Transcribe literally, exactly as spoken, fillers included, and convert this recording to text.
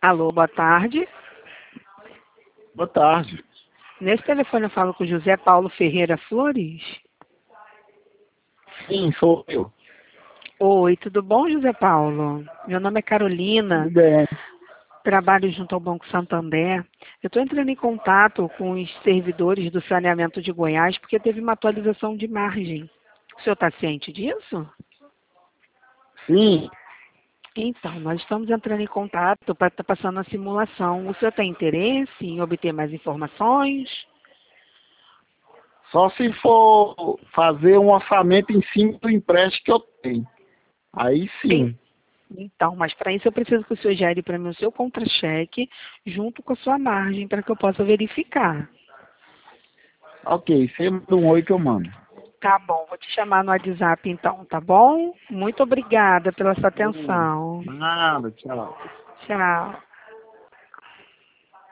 Alô, boa tarde. Boa tarde. Nesse telefone eu falo com o José Paulo Ferreira Flores. Sim, sou eu. Oi, tudo bom, José Paulo? Meu nome é Carolina, Tudo bem. trabalho junto ao Banco Santander. Eu estou entrando em contato com os servidores do saneamento de Goiás porque teve uma atualização de margem. O senhor está ciente disso? Sim, Então, nós estamos entrando em contato para estar passando a simulação. O senhor tem interesse em obter mais informações? só se for fazer um orçamento em cima do empréstimo que eu tenho. Aí Sim. sim. Então, mas para isso eu preciso que o senhor gere para mim o seu contra-cheque junto com a sua margem para que eu possa verificar. Ok, você manda um oi que eu mando. Tá bom, vou te chamar no WhatsApp então, tá bom? Muito obrigada pela sua atenção. Nada, tchau. Tchau.